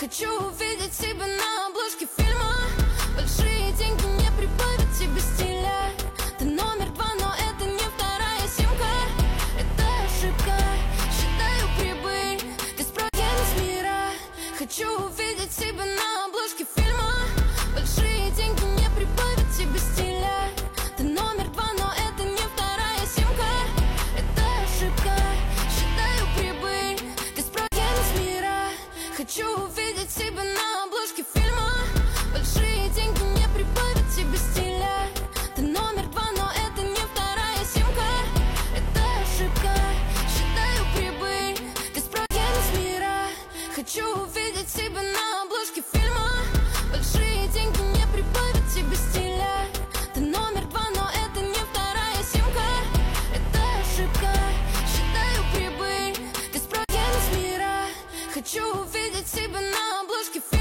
Хочу увидеть себя на обложке фильма. Большие деньги не прибавят тебе стиля. Ты номер 2, но это не вторая симка. Это ошибка, считаю прибыль. Газпром с мира. Хочу увидеть себя на обложке фильма. Большие деньги не прибавят тебе стиля. Ты номер 2, но это не вторая симка. Это ошибка, считаю прибыль. Газпром с мира. Хочу увидеть себя на обложке фильма. Большие деньги не прибавят тебе стиля. Ты номер 2, но это не вторая симка. Это ошибка, считаю прибыль. Газпром с мира. Хочу увидеть себя на обложке фильма. Большие деньги не прибавят тебе стиля. Ты номер 2, но это не вторая симка. Это ошибка, считаю прибыль. Газпром с мира. Хочу увидеть себя на обложке фильма.